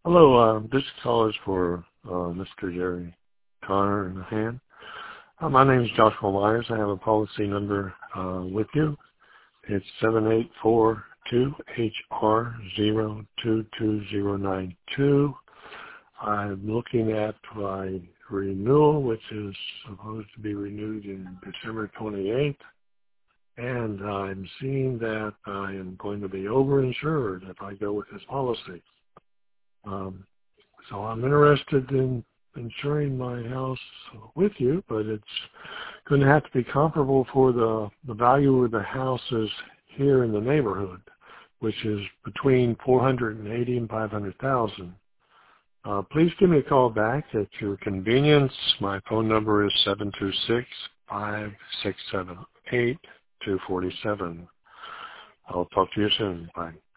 Hello, this call is for Mr. Jerry Connor in the hand. My name is Joshua Myers. I have a policy number with you. It's 7842HR022092. I'm looking at my renewal, which is supposed to be renewed in December 28th, and I'm seeing that I am going to be overinsured if I go with this policy. So I'm interested in insuring my house with you, but it's going to have to be comparable for the value of the houses here in the neighborhood, which is between $480,000 and $500,000. Please give me a call back at your convenience. My phone number is 726-5678-247. I'll talk to you soon. Bye.